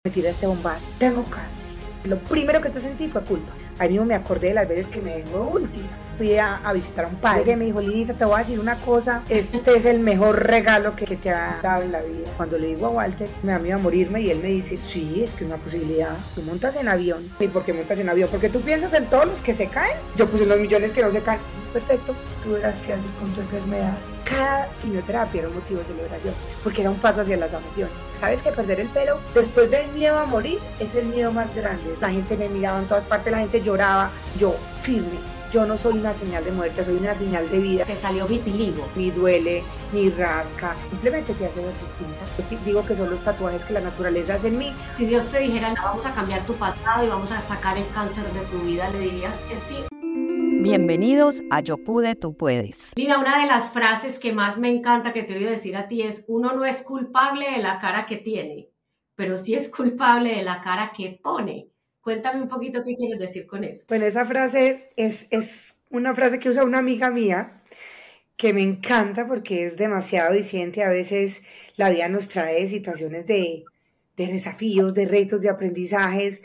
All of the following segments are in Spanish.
Me tiré este bombazo, tengo cáncer. Lo primero que yo sentí fue culpa. Ahí mismo me acordé de las veces que me dejó última. Fui a visitar a un padre que me dijo, Lidita, te voy a decir una cosa, este es el mejor regalo que te ha dado en la vida. Cuando le digo a Walter, me da miedo a morirme, y él me dice, sí, es que es una posibilidad. Tú montas en avión. ¿Y por qué montas en avión? Porque tú piensas en todos los que se caen. Yo puse en los millones que no se caen. Perfecto, tú verás qué haces con tu enfermedad. Cada quimioterapia era un motivo de celebración, porque era un paso hacia la sanación. ¿Sabes que perder el pelo después del miedo a morir es el miedo más grande? La gente me miraba en todas partes, la gente lloraba, yo firme. Yo no soy una señal de muerte, soy una señal de vida. Te salió vitiligo. Ni duele, ni rasca, simplemente te hace ver distinta. Yo digo que son los tatuajes que la naturaleza hace en mí. Si Dios te dijera, vamos a cambiar tu pasado y vamos a sacar el cáncer de tu vida, ¿le dirías que sí? Bienvenidos a Yo Pude, Tú Puedes. Mira, una de las frases que más me encanta que te voy a decir a ti es: uno no es culpable de la cara que tiene, pero sí es culpable de la cara que pone. Cuéntame un poquito qué quieres decir con eso. Bueno, esa frase es una frase que usa una amiga mía, que me encanta porque es demasiado diciente. A veces la vida nos trae situaciones de desafíos, de retos, de aprendizajes,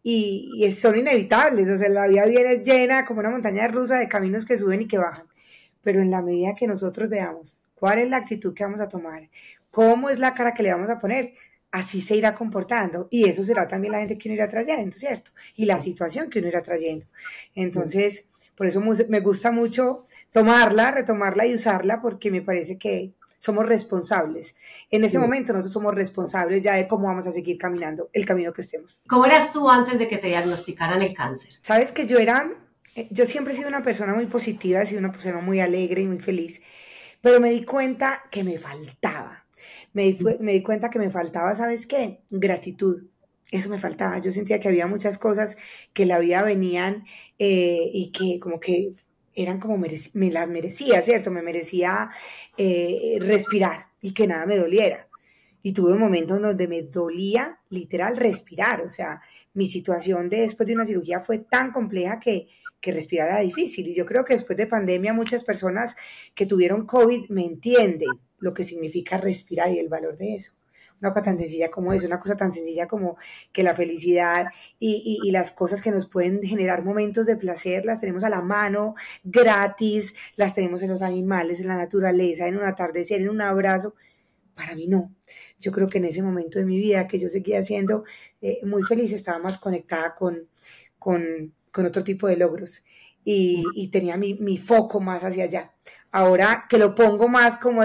y son inevitables. O sea, la vida viene llena como una montaña rusa de caminos que suben y que bajan. Pero en la medida que nosotros veamos cuál es la actitud que vamos a tomar, cómo es la cara que le vamos a poner, así se irá comportando, y eso será también la gente que uno irá trayendo, ¿cierto? Y la situación que uno irá trayendo. Entonces, por eso me gusta mucho tomarla, retomarla y usarla, porque me parece que somos responsables. En ese momento nosotros somos responsables ya de cómo vamos a seguir caminando el camino que estemos. ¿Cómo eras tú antes de que te diagnosticaran el cáncer? Sabes que yo siempre he sido una persona muy positiva, he sido una persona muy alegre y muy feliz, pero me di cuenta que me faltaba. Me di cuenta que me faltaba, ¿sabes qué? Gratitud. Eso me faltaba. Yo sentía que había muchas cosas que la vida venían, y que como que eran como me las merecía, ¿cierto? Me merecía respirar y que nada me doliera. Y tuve momentos donde me dolía literal respirar. O sea, mi situación después de una cirugía fue tan compleja que respirar era difícil. Y yo creo que después de pandemia muchas personas que tuvieron COVID me entienden lo que significa respirar y el valor de eso. Una cosa tan sencilla como eso, una cosa tan sencilla como que la felicidad y las cosas que nos pueden generar momentos de placer las tenemos a la mano, gratis, las tenemos en los animales, en la naturaleza, en un atardecer, en un abrazo. Para mí no. Yo creo que en ese momento de mi vida que yo seguía siendo muy feliz, estaba más conectada con otro tipo de logros, y tenía mi foco más hacia allá. Ahora que lo pongo más como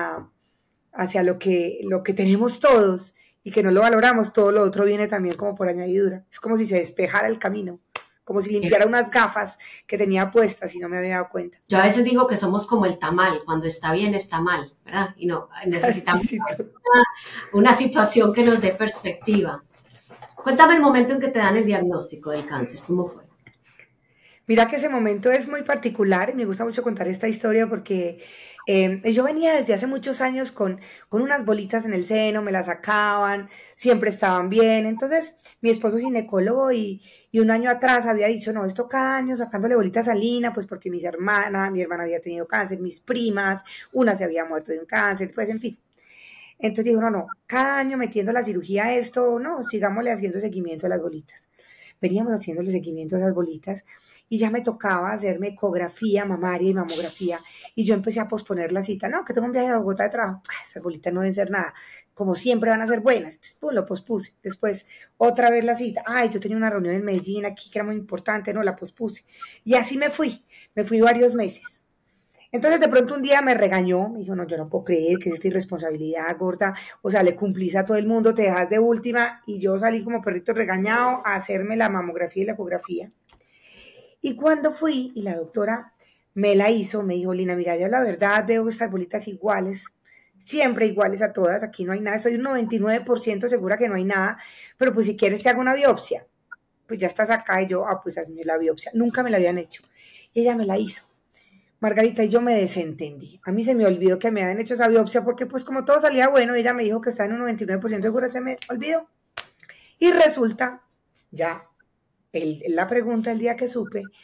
hacia lo que tenemos todos y que no lo valoramos, todo lo otro viene también como por añadidura. Es como si se despejara el camino, como si limpiara unas gafas que tenía puestas y no me había dado cuenta. Yo a veces digo que somos como el tamal, cuando está bien está mal, ¿verdad? Y no, necesitamos una situación que nos dé perspectiva. Cuéntame el momento en que te dan el diagnóstico del cáncer, ¿cómo fue? Mira que ese momento es muy particular y me gusta mucho contar esta historia porque yo venía desde hace muchos años con unas bolitas en el seno, me las sacaban, siempre estaban bien. Entonces mi esposo es ginecólogo, y un año atrás había dicho, no, esto cada año sacándole bolitas a Lina, pues porque mi hermana había tenido cáncer, mis primas, una se había muerto de un cáncer, pues en fin. Entonces dijo, no, cada año metiendo la cirugía a esto, no, sigámosle haciendo seguimiento a las bolitas. Veníamos haciéndole seguimiento a esas bolitas, y ya me tocaba hacerme ecografía mamaria y mamografía, y yo empecé a posponer la cita. No, que tengo un viaje a Bogotá de trabajo. Estas bolitas no deben ser nada, como siempre van a ser buenas. Entonces, pues, lo pospuse. Después, otra vez la cita. Ay, yo tenía una reunión en Medellín aquí que era muy importante, no, la pospuse. Y así me fui varios meses. Entonces de pronto un día me regañó, me dijo, no, yo no puedo creer que es esta irresponsabilidad, gorda, o sea, le cumplís a todo el mundo, te dejas de última, y yo salí como perrito regañado a hacerme la mamografía y la ecografía. Y cuando fui, y la doctora me la hizo, me dijo, Lina, mira, ya la verdad veo estas bolitas iguales, siempre iguales a todas, aquí no hay nada, estoy un 99% segura que no hay nada, pero pues si quieres te hago una biopsia. Pues ya estás acá, y yo, pues hazme la biopsia, nunca me la habían hecho. Y ella me la hizo. Margarita, y yo me desentendí. A mí se me olvidó que me habían hecho esa biopsia, porque pues como todo salía bueno, ella me dijo que está en un 99% segura, se me olvidó. Y resulta, ya, la pregunta el día que supe,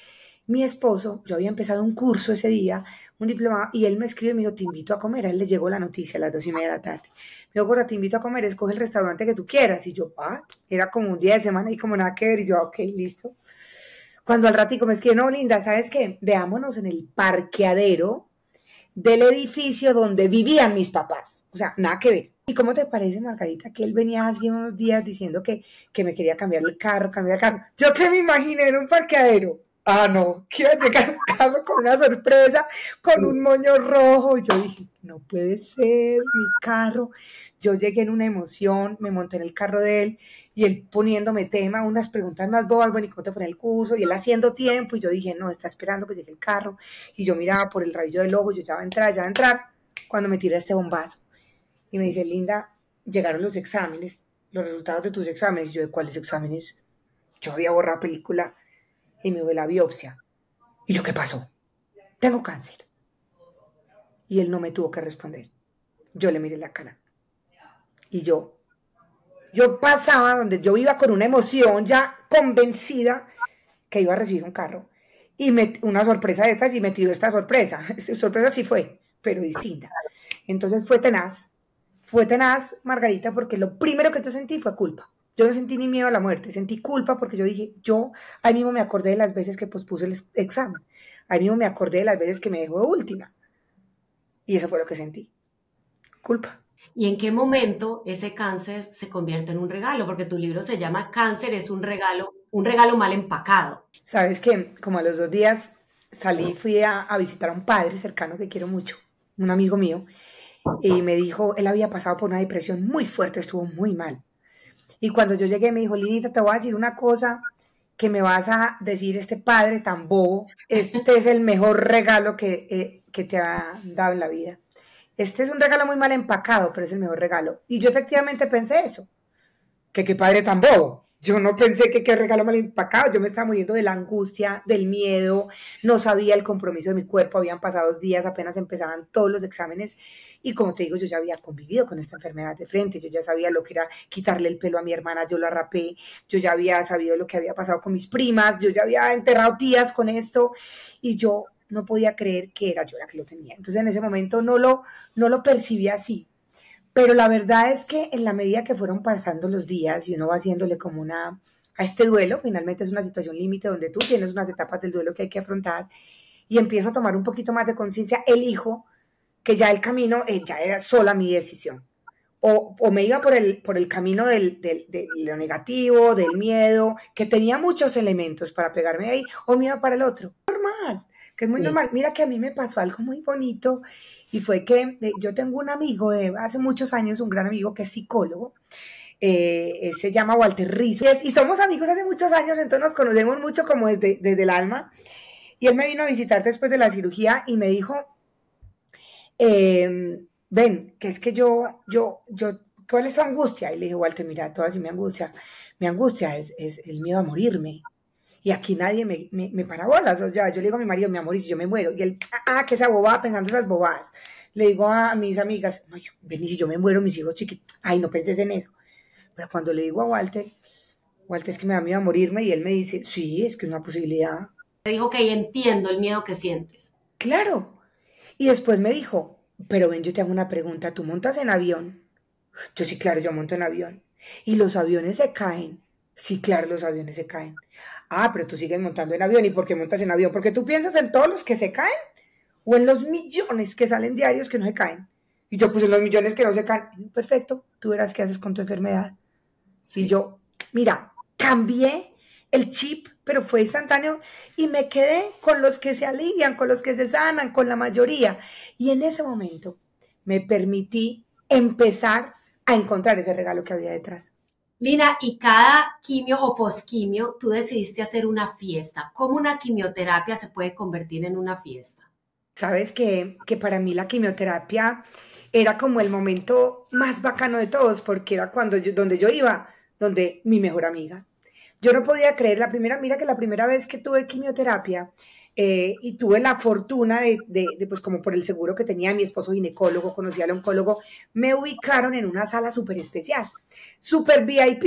Mi esposo, yo había empezado un curso ese día, un diplomado, y él me escribe y me dijo, te invito a comer. A él le llegó la noticia a las 2:30 de la tarde. Me dijo, Cora, te invito a comer, escoge el restaurante que tú quieras. Y yo, era como un día de semana y como nada que ver. Y yo, ok, listo. Cuando al ratico me escribe, no, Linda, ¿sabes qué? Veámonos en el parqueadero del edificio donde vivían mis papás. O sea, nada que ver. ¿Y cómo te parece, Margarita, que él venía hace unos días diciendo que me quería cambiar el carro, cambiar el carro? Yo que me imaginé en un parqueadero. Ah, no, que iba a llegar un carro con una sorpresa, con un moño rojo. Y yo dije, no puede ser mi carro. Yo llegué en una emoción, me monté en el carro de él y él poniéndome tema, unas preguntas más bobas, bueno, ¿y cómo te fue en el curso? Y él haciendo tiempo y yo dije, no, está esperando que llegue el carro. Y yo miraba por el rabillo del ojo, yo ya va a entrar, ya va a entrar, cuando me tira este bombazo. Y me dice, Linda, llegaron los exámenes, los resultados de tus exámenes. Y yo, ¿de cuáles exámenes? Yo había borrado película y me dio la biopsia. Y yo, ¿qué pasó? Tengo cáncer. Y él no me tuvo que responder. Yo le miré la cara. Y yo pasaba donde yo iba con una emoción ya convencida que iba a recibir un carro. Y una sorpresa de estas y me tiró esta sorpresa. Sorpresa sí fue, pero distinta. Entonces fue tenaz, Margarita, porque lo primero que yo sentí fue culpa. Yo no sentí ni miedo a la muerte, sentí culpa porque yo dije, ahí mismo me acordé de las veces que pospuse el examen, ahí mismo me acordé de las veces que me dejó de última. Y eso fue lo que sentí, culpa. ¿Y en qué momento ese cáncer se convierte en un regalo? Porque tu libro se llama Cáncer es un regalo mal empacado. Sabes que como a los 2 días fui a visitar a un padre cercano que quiero mucho, un amigo mío, y me dijo, él había pasado por una depresión muy fuerte, estuvo muy mal. Y cuando yo llegué me dijo, Linita, te voy a decir una cosa que me vas a decir este padre tan bobo, este es el mejor regalo que te ha dado en la vida. Este es un regalo muy mal empacado, pero es el mejor regalo. Y yo efectivamente pensé eso, que qué padre tan bobo. Yo no pensé que qué regalo mal empacado, yo me estaba muriendo de la angustia, del miedo, no sabía el compromiso de mi cuerpo, habían pasado 2 días, apenas empezaban todos los exámenes y como te digo, yo ya había convivido con esta enfermedad de frente, yo ya sabía lo que era quitarle el pelo a mi hermana, yo la rapé, yo ya había sabido lo que había pasado con mis primas, yo ya había enterrado tías con esto y yo no podía creer que era yo la que lo tenía. Entonces en ese momento no lo percibí así. Pero la verdad es que en la medida que fueron pasando los días y uno va haciéndole como a este duelo, finalmente es una situación límite donde tú tienes unas etapas del duelo que hay que afrontar y empiezo a tomar un poquito más de conciencia, elijo que ya el camino ya era sola mi decisión. O me iba por el camino de lo negativo, del miedo, que tenía muchos elementos para pegarme ahí, o me iba para el otro. Normal, que es muy normal. Mira que a mí me pasó algo muy bonito y fue que yo tengo un amigo de hace muchos años, un gran amigo que es psicólogo, se llama Walter Rizzo, y somos amigos hace muchos años, entonces nos conocemos mucho como desde el alma, y él me vino a visitar después de la cirugía y me dijo, ven, que es que ¿cuál es tu angustia? Y le dije, Walter, mira, toda así mi angustia es el miedo a morirme. Y aquí nadie me para bolas. O sea, yo le digo a mi marido, mi amor, y si yo me muero. Y él, que esa bobada, pensando esas bobadas. Le digo a mis amigas, ven, y si yo me muero, mis hijos chiquitos, ay, no penses en eso. Pero cuando le digo a Walter, es que me da miedo a morirme, y él me dice, sí, es que es una posibilidad. Me dijo, ok, entiendo el miedo que sientes. Claro. Y después me dijo, pero ven, yo te hago una pregunta, ¿tú montas en avión? Yo sí, claro, yo monto en avión. ¿Y los aviones se caen? Sí, claro, los aviones se caen. Pero tú sigues montando en avión. ¿Y por qué montas en avión? Porque tú piensas en todos los que se caen o en los millones que salen diarios que no se caen. Y yo, pues en los millones que no se caen. Perfecto, tú verás qué haces con tu enfermedad. Sí. Y yo, mira, cambié el chip, pero fue instantáneo y me quedé con los que se alivian, con los que se sanan, con la mayoría. Y en ese momento me permití empezar a encontrar ese regalo que había detrás. Lina, y cada quimio o posquimio, tú decidiste hacer una fiesta. ¿Cómo una quimioterapia se puede convertir en una fiesta? Sabes que para mí la quimioterapia era como el momento más bacano de todos, porque era donde yo iba, donde mi mejor amiga. Yo no podía creer, mira que la primera vez que tuve quimioterapia, y tuve la fortuna pues como por el seguro que tenía mi esposo ginecólogo, conocí al oncólogo, me ubicaron en una sala súper especial, súper VIP.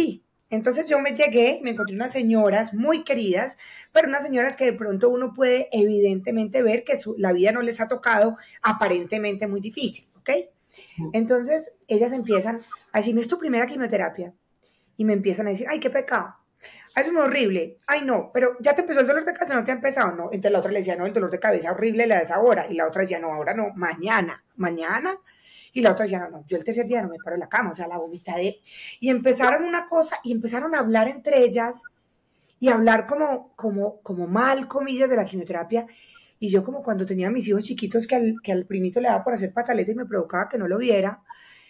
Entonces yo me llegué, me encontré unas señoras muy queridas, pero unas señoras que de pronto uno puede evidentemente ver que la vida no les ha tocado aparentemente muy difícil, ¿ok? Entonces ellas empiezan a decirme, ¿es tu primera quimioterapia? Y me empiezan a decir, ay, qué pecado. Ay, es muy horrible. Ay, no, pero ya te empezó el dolor de cabeza, no te ha empezado, no. Entonces la otra le decía, no, el dolor de cabeza horrible la es ahora. Y la otra decía, no, ahora no, mañana. ¿Mañana? Y la otra decía, no, no, yo el tercer día no me paro de la cama, o sea, la vomitadera. Y empezaron una cosa y empezaron a hablar entre ellas y hablar como mal, comillas, de la quimioterapia. Y yo como cuando tenía a mis hijos chiquitos que al primito le daba por hacer pataleta y me provocaba que no lo viera,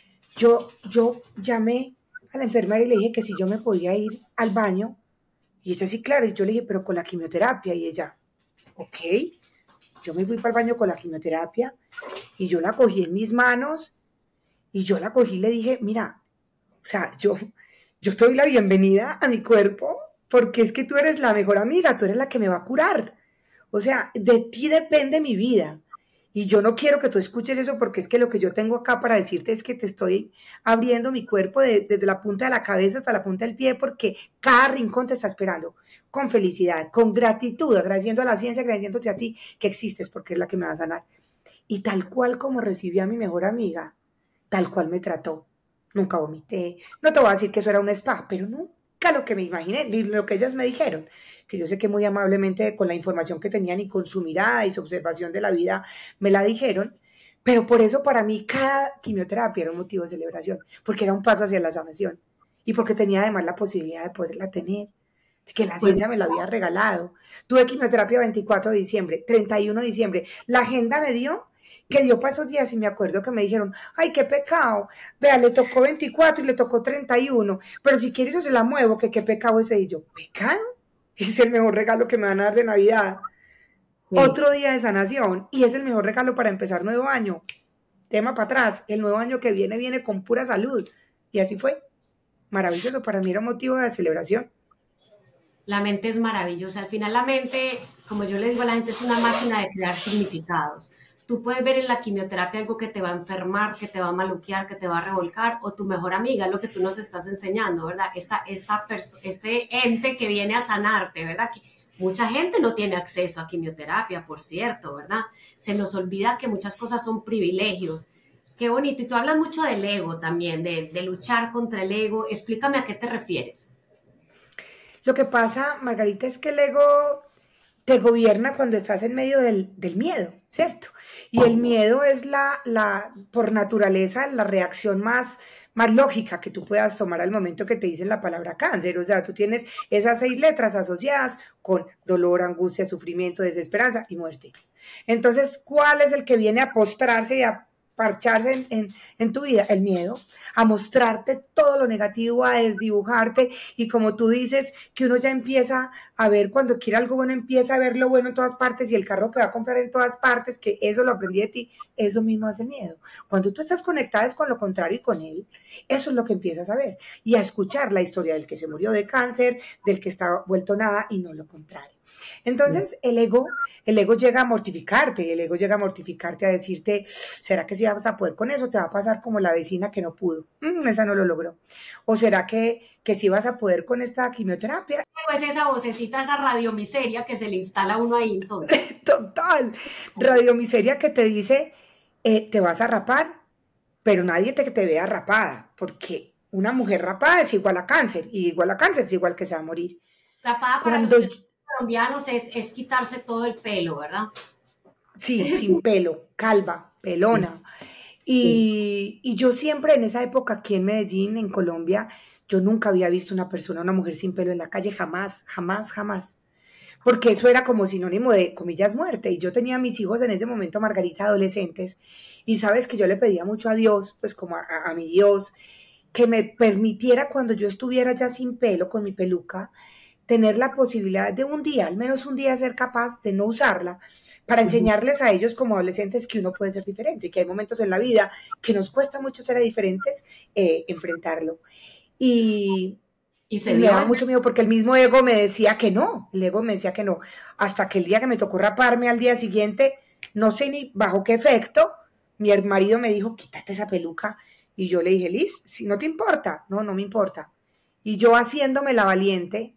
yo llamé a la enfermera y le dije que si yo me podía ir al baño. Y ella sí, claro, y yo le dije, pero con la quimioterapia. Y ella, ok. Yo me fui para el baño con la quimioterapia y yo la cogí en mis manos y yo la cogí y le dije, mira, o sea, yo te doy la bienvenida a mi cuerpo porque es que tú eres la mejor amiga, tú eres la que me va a curar. O sea, de ti depende mi vida. Y yo no quiero que tú escuches eso porque es que lo que yo tengo acá para decirte es que te estoy abriendo mi cuerpo desde la punta de la cabeza hasta la punta del pie porque cada rincón te está esperando con felicidad, con gratitud, agradeciendo a la ciencia, agradeciéndote a ti que existes porque es la que me va a sanar. Y tal cual como recibí a mi mejor amiga, tal cual me trató. Nunca vomité. No te voy a decir que eso era un spa, pero nunca lo que me imaginé, ni lo que ellas me dijeron, que yo sé que muy amablemente con la información que tenían y con su mirada y su observación de la vida me la dijeron, pero por eso para mí cada quimioterapia era un motivo de celebración, porque era un paso hacia la sanación y porque tenía además la posibilidad de poderla tener, de que la Pues, ciencia me la había regalado. Tuve quimioterapia 24 de diciembre, 31 de diciembre. La agenda me dio que dio para esos días y me acuerdo que me dijeron, ay, qué pecado, vea, le tocó 24 y le tocó 31, pero si quieres yo se la muevo, que qué pecado ese. Y yo, ¿pecado? Ese es el mejor regalo que me van a dar de Navidad. sí. Otro día de sanación y es el mejor regalo para empezar nuevo año. Tema para atrás, el nuevo año que viene con pura salud. Y así fue. Maravilloso, para mí era un motivo de celebración. La mente es maravillosa. Al final la mente, como yo le digo a la gente, es una máquina de crear significados. Tú puedes ver en la quimioterapia algo que te va a enfermar, que te va a maluquear, que te va a revolcar, o tu mejor amiga, lo que tú nos estás enseñando, ¿verdad? Este ente que viene a sanarte, ¿verdad? Que mucha gente no tiene acceso a quimioterapia, por cierto, ¿verdad? Se nos olvida que muchas cosas son privilegios. Qué bonito. Y tú hablas mucho del ego también, de luchar contra el ego. Explícame a qué te refieres. Lo que pasa, Margarita, es que el ego te gobierna cuando estás en medio del miedo, ¿cierto? Y el miedo es por naturaleza, la reacción más lógica que tú puedas tomar al momento que te dicen la palabra cáncer. O sea, tú tienes esas 6 letras asociadas con dolor, angustia, sufrimiento, desesperanza y muerte. Entonces, ¿cuál es el que viene a postrarse y a parcharse en tu vida? El miedo, a mostrarte todo lo negativo, a desdibujarte y como tú dices, que uno ya empieza a ver cuando quiere algo bueno, empieza a ver lo bueno en todas partes y el carro que va a comprar en todas partes, que eso lo aprendí de ti, eso mismo hace el miedo. Cuando tú estás conectada es con lo contrario y con él, eso es lo que empiezas a ver y a escuchar la historia del que se murió de cáncer, del que está vuelto nada y no lo contrario. Entonces el ego llega a mortificarte, el ego llega a mortificarte a decirte, ¿será que si vas a poder con eso? Te va a pasar como la vecina que no pudo, esa no lo logró. ¿O será que si vas a poder con esta quimioterapia? Pues esa vocecita, esa radiomiseria que se le instala a uno ahí entonces. Total, radiomiseria que te dice, te vas a rapar, pero nadie te vea rapada, porque una mujer rapada es igual a cáncer, y igual a cáncer es igual que se va a morir. Rapada para los Cuando colombianos es quitarse todo el pelo, ¿verdad? Sí, sin pelo, calva, Sí, pelona. sí. Y yo siempre en esa época aquí en Medellín, en Colombia, yo nunca había visto una persona, una mujer sin pelo en la calle, jamás, jamás, jamás. Porque eso era como sinónimo de, comillas, muerte. Y yo tenía a mis hijos en ese momento, Margarita, adolescentes, y sabes que yo le pedía mucho a Dios, pues como a mi Dios, que me permitiera cuando yo estuviera ya sin pelo, con mi peluca, tener la posibilidad de un día, al menos un día, ser capaz de no usarla para Ujú. enseñarles a ellos como adolescentes que uno puede ser diferente y que hay momentos en la vida que nos cuesta mucho ser diferentes, enfrentarlo. Y, Y se y me dio daba ese. mucho miedo porque el mismo ego me decía que no, el ego me decía que no, hasta que el día que me tocó raparme al día siguiente, no sé ni bajo qué efecto, mi marido me dijo, quítate esa peluca, y yo le dije, Liz, si no te importa, no, no me importa, Y yo haciéndome la valiente,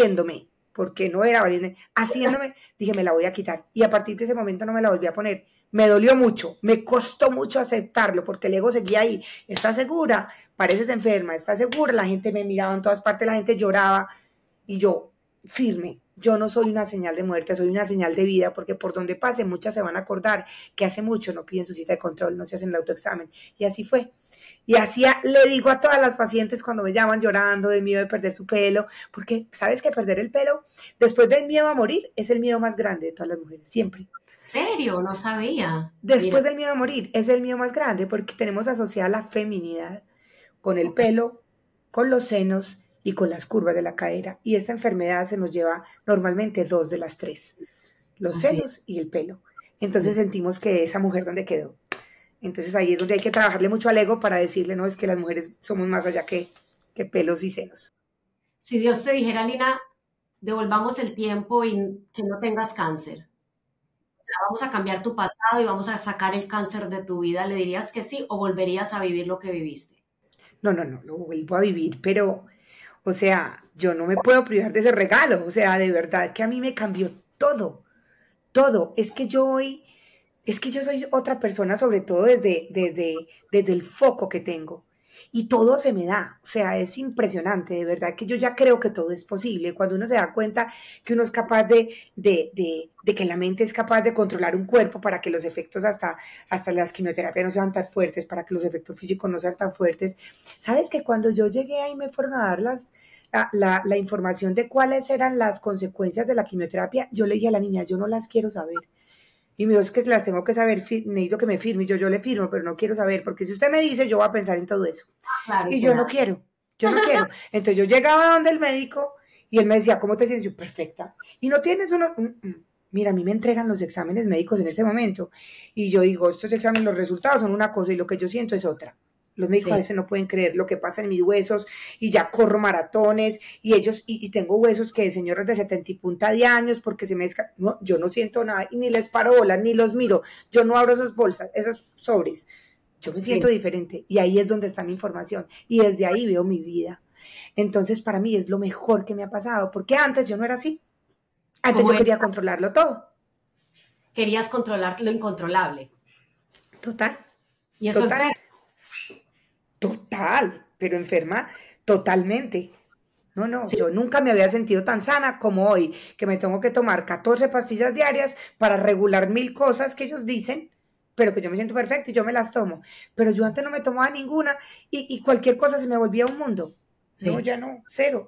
porque no era valiente, haciéndome, dije, me la voy a quitar. Y a partir de ese momento no me la volví a poner. Me dolió mucho, me costó mucho aceptarlo, porque el ego seguía ahí. ¿Estás segura? Pareces enferma, ¿estás segura? La gente me miraba en todas partes, la gente lloraba. Y yo, firme, yo no soy una señal de muerte, soy una señal de vida, porque por donde pase muchas se van a acordar que hace mucho no piden su cita de control, no se hacen el autoexamen. Y así fue. Y así le digo a todas las pacientes cuando me llaman llorando de miedo de perder su pelo, porque sabes que perder el pelo, después del miedo a morir, es el miedo más grande de todas las mujeres, siempre. ¿Serio? No sabía. Después del miedo a morir, es el miedo más grande, porque tenemos asociada la feminidad con el pelo, con los senos y con las curvas de la cadera. Y esta enfermedad se nos lleva normalmente 2 de las 3, los senos y el pelo. Entonces sentimos que esa mujer, ¿dónde quedó? Entonces ahí es donde hay que trabajarle mucho al ego para decirle, no, es que las mujeres somos más allá que pelos y senos. Si Dios te dijera, Lina, devolvamos el tiempo y que no tengas cáncer. O sea, vamos a cambiar tu pasado y vamos a sacar el cáncer de tu vida, ¿le dirías que sí o volverías a vivir lo que viviste? No, lo vuelvo a vivir, pero, o sea, yo no me puedo privar de ese regalo. O sea, de verdad que a mí me cambió todo, todo. Es que yo soy otra persona, sobre todo desde el foco que tengo. Y todo se me da, o sea, es impresionante, de verdad que yo ya creo que todo es posible. Cuando uno se da cuenta que uno es capaz de que la mente es capaz de controlar un cuerpo para que los efectos hasta las quimioterapias no sean tan fuertes, para que los efectos físicos no sean tan fuertes. ¿Sabes que cuando yo llegué ahí me fueron a dar la información de cuáles eran las consecuencias de la quimioterapia? Yo le dije a la niña, yo no las quiero saber. Y me dijo, es que las tengo que saber, necesito que me firme. Y yo le firmo, pero no quiero saber, porque si usted me dice, yo voy a pensar en todo eso. Claro, Y yo no quiero. Entonces yo llegaba donde el médico y él me decía, ¿cómo te sientes? Yo, perfecta. Y no tienes uno. Mira, a mí me entregan los exámenes médicos en este momento. Y yo digo, estos exámenes, los resultados son una cosa y lo que yo siento es otra. Los médicos a veces no pueden creer lo que pasa en mis huesos y ya corro maratones y tengo huesos que de señoras de 70 y punta de años porque no, yo no siento nada y ni les paro bolas, ni los miro. Yo no abro esas bolsas, esos sobres. Yo me siento diferente y ahí es donde está mi información y desde ahí veo mi vida. Entonces para mí es lo mejor que me ha pasado porque antes yo no era así. Antes yo quería controlarlo todo. Querías controlar lo incontrolable. Total. Y eso enferma. Total, pero enferma totalmente. No, yo nunca me había sentido tan sana como hoy, que me tengo que tomar 14 pastillas diarias para regular 1000 cosas que ellos dicen, pero que yo me siento perfecta y yo me las tomo. Pero yo antes no me tomaba ninguna y cualquier cosa se me volvía un mundo. Sí. No, ya no, cero.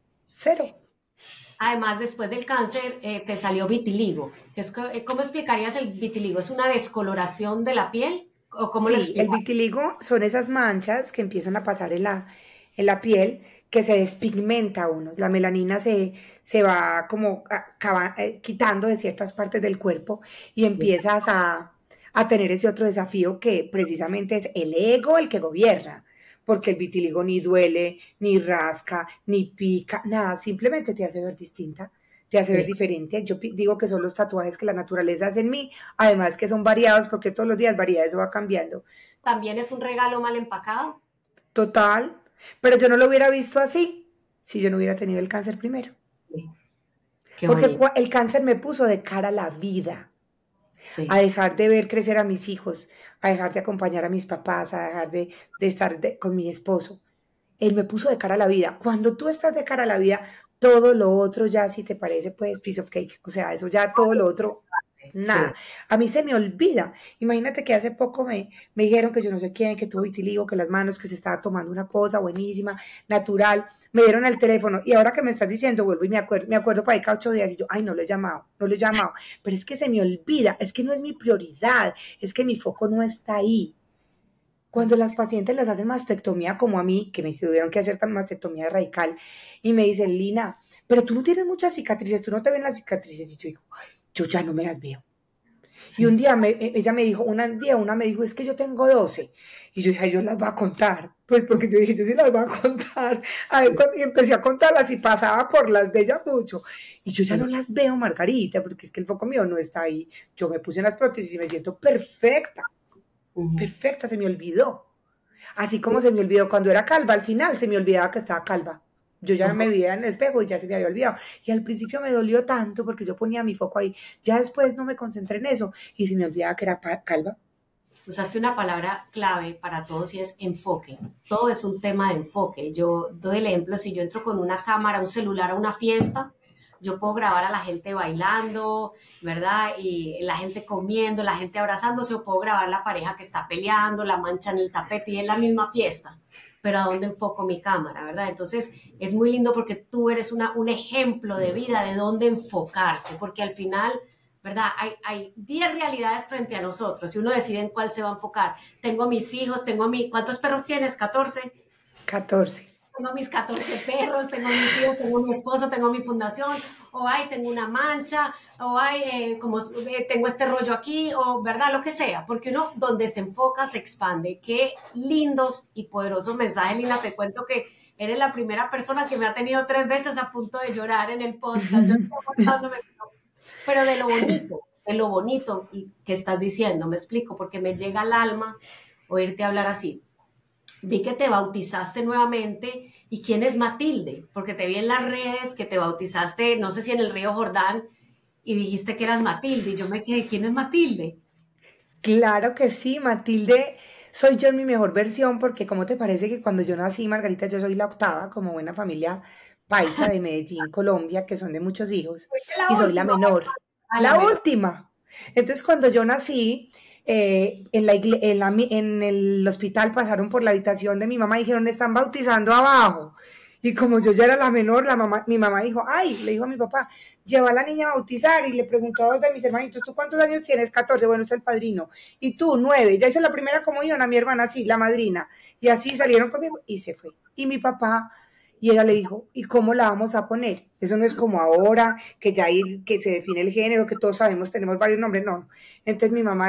Además, después del cáncer te salió vitiligo. ¿Cómo explicarías el vitiligo? ¿Es una descoloración de la piel? ¿O cómo sí, el vitiligo son esas manchas que empiezan a pasar en la piel, que se despigmenta uno. La melanina se va como quitando de ciertas partes del cuerpo y empiezas a tener ese otro desafío que precisamente es el ego el que gobierna, porque el vitiligo ni duele, ni rasca, ni pica, nada, simplemente te hace ver distinta. Te hace ver diferente. Yo digo que son los tatuajes que la naturaleza hace en mí, además que son variados porque todos los días varía, eso va cambiando. ¿También es un regalo mal empacado? Total, pero yo no lo hubiera visto así si yo no hubiera tenido el cáncer primero. Sí. Porque el cáncer me puso de cara a la vida, a dejar de ver crecer a mis hijos, a dejar de acompañar a mis papás, a dejar de estar con mi esposo. Él me puso de cara a la vida. Cuando tú estás de cara a la vida, todo lo otro ya, si te parece, pues, piece of cake. O sea, eso ya, todo lo otro, nada. Sí. A mí se me olvida. Imagínate que hace poco me dijeron que yo no sé quién, que tuvo vitiligo, que las manos, que se estaba tomando una cosa buenísima, natural. Me dieron el teléfono y ahora que me estás diciendo, vuelvo y me acuerdo para cada 8 días y yo, ay, no lo he llamado. Pero es que se me olvida, es que no es mi prioridad, es que mi foco no está ahí. Cuando las pacientes les hacen mastectomía, como a mí, que me tuvieron que hacer mastectomía radical, y me dicen, Lina, pero tú no tienes muchas cicatrices, tú no te ven las cicatrices. Y yo digo, yo ya no me las veo. Sí. Y un día ella me dijo, una me dijo, es que yo tengo 12. Y yo dije, yo las voy a contar. Pues porque yo dije, yo sí las voy a contar. Y empecé a contarlas y pasaba por las de ella mucho. Y yo ya no las veo, Margarita, porque es que el foco mío no está ahí. Yo me puse en las prótesis y me siento perfecta. Perfecta, se me olvidó. Así como se me olvidó cuando era calva, al final se me olvidaba que estaba calva. Yo ya me veía en el espejo y ya se me había olvidado. Y al principio me dolió tanto porque yo ponía mi foco ahí. Ya después no me concentré en eso y se me olvidaba que era calva. Usaste una palabra clave para todos y es enfoque. Todo es un tema de enfoque. Yo doy el ejemplo, si yo entro con una cámara, un celular a una fiesta, yo puedo grabar a la gente bailando, ¿verdad? Y la gente comiendo, la gente abrazándose, o puedo grabar la pareja que está peleando, la mancha en el tapete y es la misma fiesta. Pero ¿a dónde enfoco mi cámara, verdad? Entonces es muy lindo porque tú eres un ejemplo de vida de dónde enfocarse, porque al final, ¿verdad? Hay 10 realidades frente a nosotros y uno decide en cuál se va a enfocar. Tengo mis hijos, ¿cuántos perros tienes? 14. 14. Tengo mis 14 perros, tengo mis hijos, tengo mi esposo, tengo mi fundación, o tengo una mancha, o tengo este rollo aquí, o verdad, lo que sea, porque uno donde se enfoca se expande. Qué lindos y poderosos mensajes, Lina. Te cuento que eres la primera persona que me ha tenido 3 veces a punto de llorar en el podcast. Yo estoy contándome, pero de lo bonito que estás diciendo, me explico, porque me llega al alma oírte hablar así. Vi que te bautizaste nuevamente. ¿Y quién es Matilde? Porque te vi en las redes que te bautizaste, no sé si en el río Jordán, y dijiste que eras Matilde. Y yo me quedé, ¿quién es Matilde? Claro que sí, Matilde, soy yo en mi mejor versión, porque ¿cómo te parece que cuando yo nací, Margarita, yo soy la octava, como buena familia paisa de Medellín, Colombia, que son de muchos hijos, Fuiste la y soy la última. menor, A la la menor. última. Entonces, cuando yo nací, en el hospital pasaron por la habitación de mi mamá y dijeron, están bautizando abajo. Y como yo ya era la menor, mi mamá dijo, ay, le dijo a mi papá, lleva a la niña a bautizar y le preguntó a dos de mis hermanitos, ¿tú cuántos años tienes? 14, bueno, usted es el padrino. Y tú, 9, ya hizo la primera comunión a mi hermana, sí, la madrina. Y así salieron conmigo y se fue. Y mi papá, y ella le dijo, ¿y cómo la vamos a poner? Eso no es como ahora, que se define el género, que todos sabemos, tenemos varios nombres, no. Entonces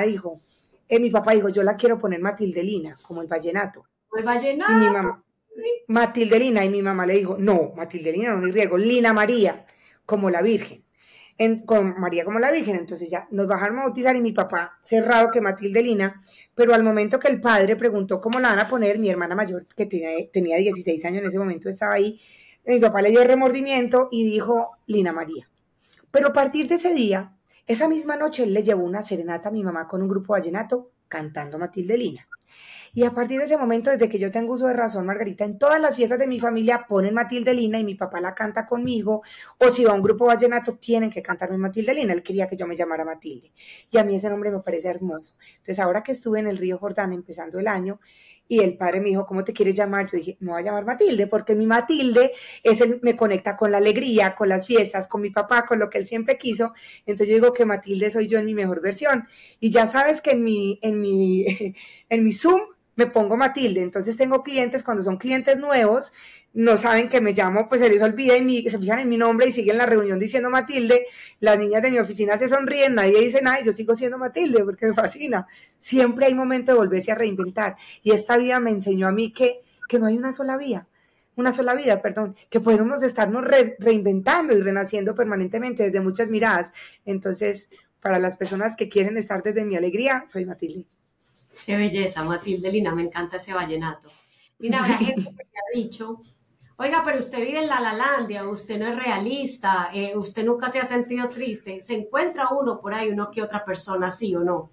mi papá dijo, yo la quiero poner Matildelina, como el vallenato. El Y mi vallenato. mamá, Matildelina, y mi mamá le dijo, no, Matildelina no, ni riego, Lina María, como la Virgen, con María como la Virgen. Entonces ya nos bajaron a bautizar y mi papá, cerrado que Matildelina, pero al momento que el padre preguntó cómo la van a poner, mi hermana mayor, que tenía 16 años en ese momento, estaba ahí, mi papá le dio remordimiento y dijo Lina María. Pero a partir de ese día, esa misma noche, él le llevó una serenata a mi mamá con un grupo vallenato cantando Matildelina. Y a partir de ese momento, desde que yo tengo uso de razón, Margarita, en todas las fiestas de mi familia ponen Matilde Lina y mi papá la canta conmigo, o si va a un grupo vallenato, tienen que cantarme Matilde Lina. Él quería que yo me llamara Matilde. Y a mí ese nombre me parece hermoso. Entonces, ahora que estuve en el río Jordán empezando el año, y el padre me dijo, ¿cómo te quieres llamar? Yo dije, me voy a llamar Matilde, porque mi Matilde me conecta con la alegría, con las fiestas, con mi papá, con lo que él siempre quiso. Entonces yo digo que Matilde soy yo en mi mejor versión. Y ya sabes que en mi Zoom me pongo Matilde. Entonces tengo clientes, cuando son clientes nuevos, no saben que me llamo, pues se les olvida y se fijan en mi nombre y siguen la reunión diciendo Matilde. Las niñas de mi oficina se sonríen, nadie dice nada y yo sigo siendo Matilde porque me fascina. Siempre hay momento de volverse a reinventar. Y esta vida me enseñó a mí que no hay una sola vida, perdón, que podemos estarnos reinventando y renaciendo permanentemente desde muchas miradas. Entonces, para las personas que quieren estar desde mi alegría, soy Matilde. Qué belleza, Matilde, Lina, me encanta ese vallenato. Lina, habrá gente que te ha dicho, oiga, pero usted vive en La Lalandia, usted no es realista, usted nunca se ha sentido triste. ¿Se encuentra uno por ahí, uno que otra persona, sí o no?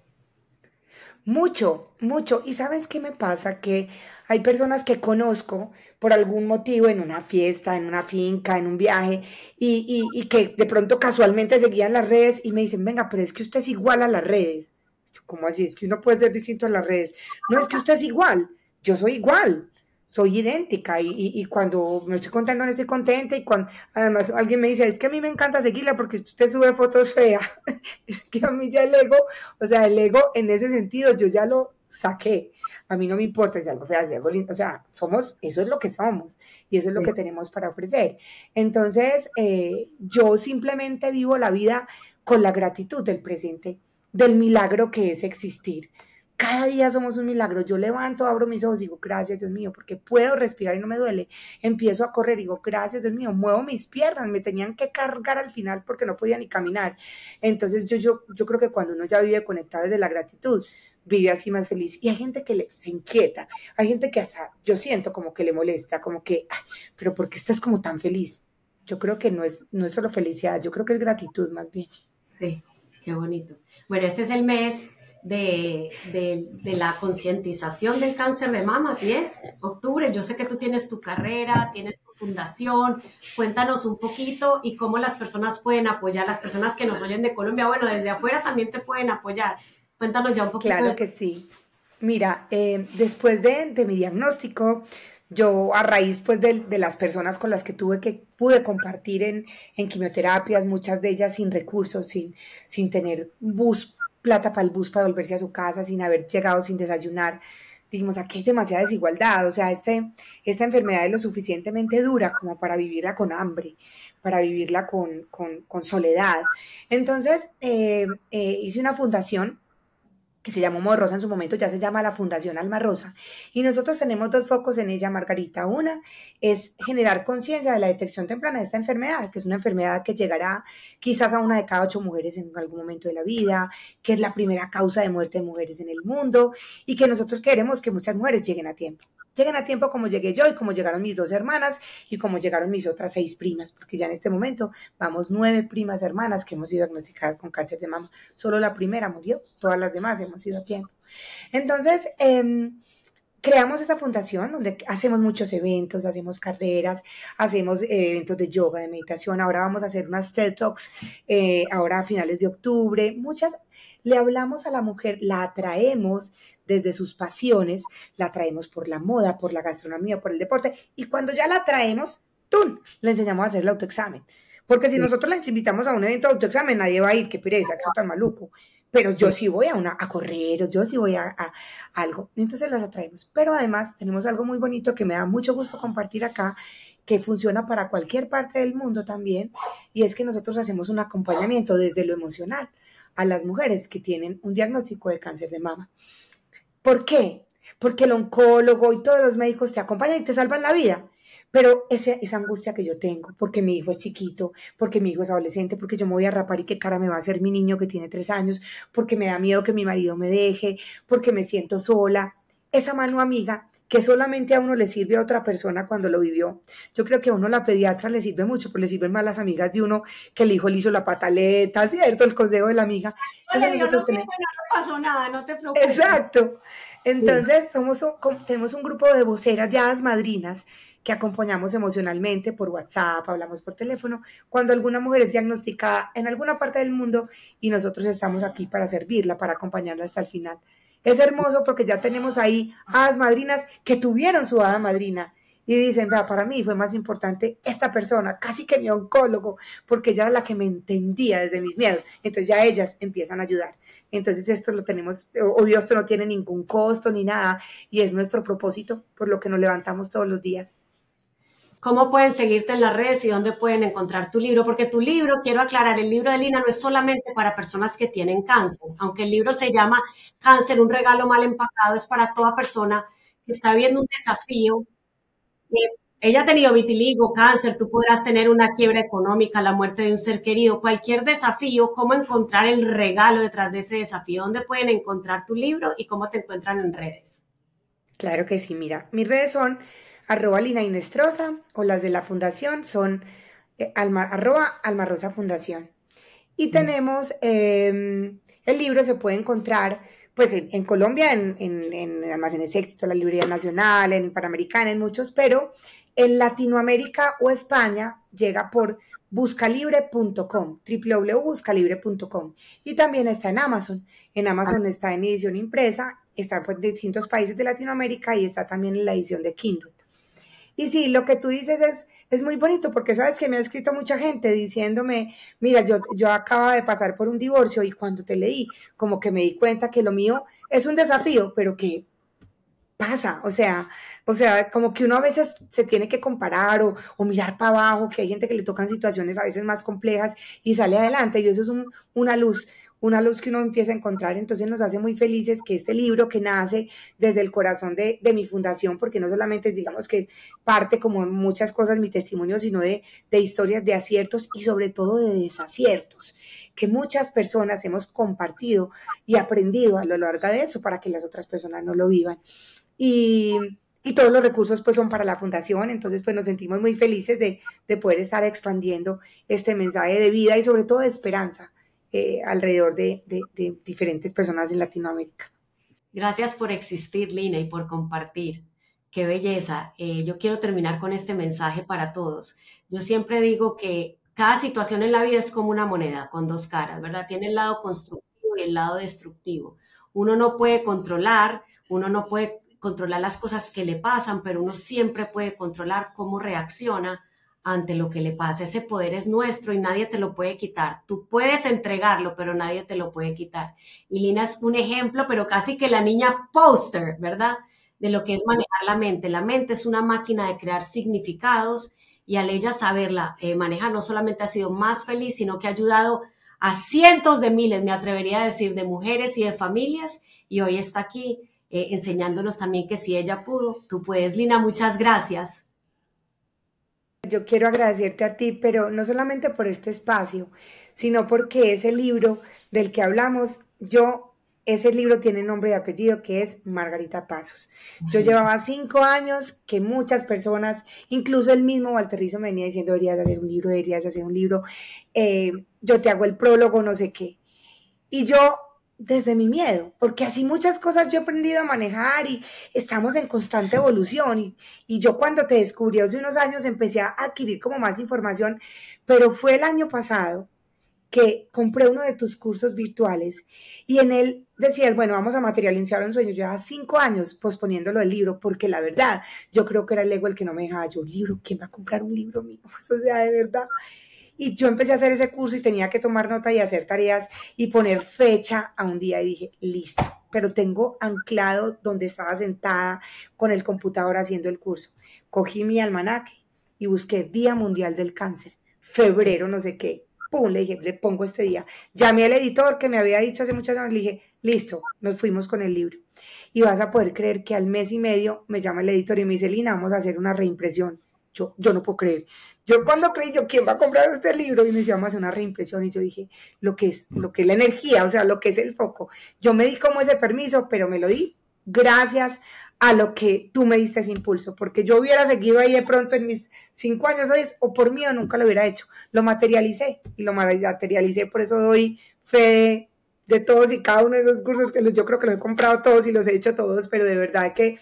Mucho, mucho. ¿Y sabes qué me pasa? Que hay personas que conozco por algún motivo en una fiesta, en una finca, en un viaje, y que de pronto casualmente seguían las redes y me dicen, venga, pero es que usted es igual a las redes. Yo, ¿cómo así? Es que uno puede ser distinto a las redes. No es que usted es igual, yo soy igual, soy idéntica y cuando me estoy contenta, no estoy contenta y cuando además alguien me dice, es que a mí me encanta seguirla porque usted sube fotos feas. Es que a mí ya el ego, o sea, el ego en ese sentido yo ya lo saqué. A mí no me importa si algo fea, si algo lindo, o sea, eso es lo que somos y eso es lo Sí. que tenemos para ofrecer. Entonces, yo simplemente vivo la vida con la gratitud del presente, del milagro que es existir. Cada día somos un milagro. Yo levanto, abro mis ojos y digo, gracias Dios mío, porque puedo respirar y no me duele. Empiezo a correr y digo, gracias Dios mío, muevo mis piernas, me tenían que cargar al final porque no podía ni caminar. Entonces yo creo que cuando uno ya vive conectado desde la gratitud, vive así más feliz. Y hay gente que se inquieta, hay gente que hasta yo siento como que le molesta, como que, pero ¿por qué estás como tan feliz? Yo creo que no es solo felicidad, yo creo que es gratitud más bien. Sí, qué bonito. Bueno, este es el mes de la concientización del cáncer de mama, así es, octubre. Yo sé que tú tienes tu carrera, tienes tu fundación. Cuéntanos un poquito y cómo las personas pueden apoyar, las personas que nos oyen de Colombia, bueno, desde afuera también te pueden apoyar. Cuéntanos ya un poquito Claro de... que sí. Mira, después de mi diagnóstico, yo a raíz pues de las personas con las que pude compartir en quimioterapias, muchas de ellas sin recursos, sin tener plata para el bus para volverse a su casa, sin haber llegado sin desayunar, dijimos, aquí hay demasiada desigualdad, o sea, esta enfermedad es lo suficientemente dura como para vivirla con hambre, para vivirla con soledad. Entonces, hice una fundación que se llamó Modo Rosa en su momento, ya se llama la Fundación Alma Rosa. Y nosotros tenemos dos focos en ella, Margarita. Una es generar conciencia de la detección temprana de esta enfermedad, que es una enfermedad que llegará quizás a una de cada 8 mujeres en algún momento de la vida, que es la primera causa de muerte de mujeres en el mundo y que nosotros queremos que muchas mujeres lleguen a tiempo. Lleguen a tiempo como llegué yo y como llegaron mis 2 hermanas y como llegaron mis otras 6 primas, porque ya en este momento vamos 9 primas hermanas que hemos sido diagnosticadas con cáncer de mama. Solo la primera murió, todas las demás hemos ido a tiempo. Entonces, creamos esa fundación donde hacemos muchos eventos, hacemos carreras, hacemos eventos de yoga, de meditación. Ahora vamos a hacer unas TED Talks, ahora a finales de octubre. Muchas, le hablamos a la mujer, la atraemos desde sus pasiones, la traemos por la moda, por la gastronomía, por el deporte, y cuando ya la traemos, ¡tum!, le enseñamos a hacer el autoexamen. Porque si nosotros la invitamos a un evento de autoexamen, nadie va a ir, qué pereza, qué tan maluco. Pero yo sí voy a correr, o yo sí voy a algo. Entonces las atraemos. Pero además tenemos algo muy bonito que me da mucho gusto compartir acá, que funciona para cualquier parte del mundo también, y es que nosotros hacemos un acompañamiento desde lo emocional a las mujeres que tienen un diagnóstico de cáncer de mama. ¿Por qué? Porque el oncólogo y todos los médicos te acompañan y te salvan la vida. Pero esa angustia que yo tengo, porque mi hijo es chiquito, porque mi hijo es adolescente, porque yo me voy a rapar y qué cara me va a hacer mi niño que tiene 3 años, porque me da miedo que mi marido me deje, porque me siento sola. Esa mano amiga que solamente a uno le sirve a otra persona cuando lo vivió. Yo creo que a uno la pediatra le sirve mucho, pues le sirven más las amigas de uno que el hijo le hizo la pataleta, ¿cierto? El consejo de la amiga. No le Entonces dio lo nosotros mismo, tenemos... no pasó nada, no te preocupes. Exacto. Sí. Entonces, tenemos un grupo de voceras, de hadas madrinas, que acompañamos emocionalmente por WhatsApp, hablamos por teléfono, cuando alguna mujer es diagnosticada en alguna parte del mundo y nosotros estamos aquí para servirla, para acompañarla hasta el final. Es hermoso porque ya tenemos ahí hadas madrinas que tuvieron su hada madrina y dicen, vea, para mí fue más importante esta persona, casi que mi oncólogo, porque ella era la que me entendía desde mis miedos. Entonces ya ellas empiezan a ayudar. Entonces esto lo tenemos, obvio, esto no tiene ningún costo ni nada y es nuestro propósito por lo que nos levantamos todos los días. ¿Cómo pueden seguirte en las redes y dónde pueden encontrar tu libro? Porque tu libro, quiero aclarar, el libro de Lina no es solamente para personas que tienen cáncer, aunque el libro se llama Cáncer, un regalo mal empacado, es para toda persona que está viendo un desafío. Ella ha tenido vitiligo, cáncer, tú podrás tener una quiebra económica, la muerte de un ser querido, cualquier desafío, cómo encontrar el regalo detrás de ese desafío, dónde pueden encontrar tu libro y cómo te encuentran en redes. Claro que sí, mira, mis redes son @Lina Inestrosa o las de la fundación son @Alma Rosa Fundación. Y tenemos, el libro se puede encontrar pues en Colombia, en Almacenes Éxito, la Librería Nacional, en Panamericana, en muchos, pero en Latinoamérica o España llega por buscalibre.com, www.buscalibre.com. Y también está en Amazon. En Amazon está en edición impresa, está pues, en distintos países de Latinoamérica y está también en la edición de Kindle. Y sí, lo que tú dices es muy bonito porque sabes que me ha escrito mucha gente diciéndome, mira, yo acabo de pasar por un divorcio y cuando te leí, como que me di cuenta que lo mío es un desafío, pero que pasa, o sea, como que uno a veces se tiene que comparar o mirar para abajo, que hay gente que le tocan situaciones a veces más complejas y sale adelante, y eso es una luz, una luz que uno empieza a encontrar. Entonces nos hace muy felices que este libro, que nace desde el corazón de mi fundación, porque no solamente digamos que es parte como en muchas cosas mi testimonio, sino de historias de aciertos y sobre todo de desaciertos, que muchas personas hemos compartido y aprendido a lo largo de eso para que las otras personas no lo vivan. Y todos los recursos pues son para la fundación, entonces pues nos sentimos muy felices de poder estar expandiendo este mensaje de vida y sobre todo de esperanza alrededor de diferentes personas en Latinoamérica. Gracias por existir, Lina, y por compartir. Qué belleza. Yo quiero terminar con este mensaje para todos. Yo siempre digo que cada situación en la vida es como una moneda con dos caras, ¿verdad? Tiene el lado constructivo y el lado destructivo. Uno no puede controlar las cosas que le pasan, pero uno siempre puede controlar cómo reacciona ante lo que le pasa. Ese poder es nuestro y nadie te lo puede quitar. Tú puedes entregarlo, pero nadie te lo puede quitar. Y Lina es un ejemplo, pero casi que la niña póster, ¿verdad? De lo que es manejar la mente. La mente es una máquina de crear significados y al ella saberla manejar, no solamente ha sido más feliz, sino que ha ayudado a cientos de miles, me atrevería a decir, de mujeres y de familias, y hoy está aquí enseñándonos también que si ella pudo, tú puedes. Lina, muchas gracias. Yo quiero agradecerte a ti, pero no solamente por este espacio, sino porque ese libro del que hablamos, ese libro tiene nombre y apellido que es Margarita Pasos. Yo llevaba 5 años que muchas personas, incluso el mismo Walter Rizzo me venía diciendo, deberías hacer un libro, yo te hago el prólogo, no sé qué. Y yo, desde mi miedo, porque así muchas cosas yo he aprendido a manejar y estamos en constante evolución. Y yo cuando te descubrí hace unos años empecé a adquirir como más información, pero fue el año pasado que compré uno de tus cursos virtuales y en él decías, bueno, vamos a materializar un sueño. Yo llevaba 5 años posponiéndolo del libro, porque la verdad, yo creo que era el ego el que no me dejaba. Yo, un libro, ¿quién va a comprar un libro mío? Eso sea de verdad. Y yo empecé a hacer ese curso y tenía que tomar nota y hacer tareas y poner fecha a un día y dije, listo, pero tengo anclado donde estaba sentada con el computador haciendo el curso. Cogí mi almanaque y busqué Día Mundial del Cáncer, febrero no sé qué, pum, le dije, le pongo este día. Llamé al editor que me había dicho hace muchos años, le dije, listo, nos fuimos con el libro. Y vas a poder creer que al mes y medio me llama el editor y me dice, Lina, vamos a hacer una reimpresión. Yo no puedo creer. Yo cuando creí, ¿quién va a comprar este libro? Y me decía, vamos a hacer una reimpresión. Y yo dije, lo que es la energía, o sea, lo que es el foco. Yo me di como ese permiso, pero me lo di gracias a lo que tú me diste ese impulso, porque yo hubiera seguido ahí de pronto en mis 5 años, o por mí, o nunca lo hubiera hecho. Lo materialicé, por eso doy fe de todos y cada uno de esos cursos, que yo creo que los he comprado todos y los he hecho todos, pero de verdad que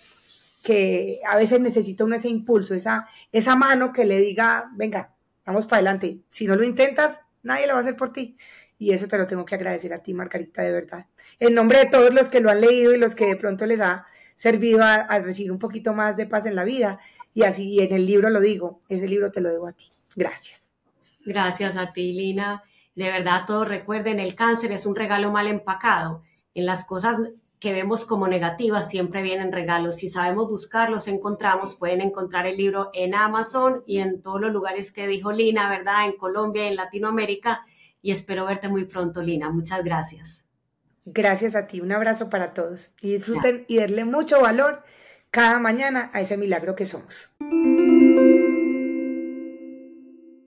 a veces necesita uno ese impulso, esa mano que le diga, venga, vamos para adelante. Si no lo intentas, nadie lo va a hacer por ti. Y eso te lo tengo que agradecer a ti, Margarita, de verdad. En nombre de todos los que lo han leído y los que de pronto les ha servido a recibir un poquito más de paz en la vida. Y así, y en el libro lo digo, ese libro te lo debo a ti. Gracias. Gracias a ti, Lina. De verdad, todos recuerden, el cáncer es un regalo mal empacado. En las cosas que vemos como negativas siempre vienen regalos. Si sabemos buscarlos, encontramos. Pueden encontrar el libro en Amazon y en todos los lugares que dijo Lina, ¿verdad? En Colombia y en Latinoamérica. Y espero verte muy pronto, Lina. Muchas gracias. Gracias a ti. Un abrazo para todos. Y disfruten y darle mucho valor cada mañana a ese milagro que somos.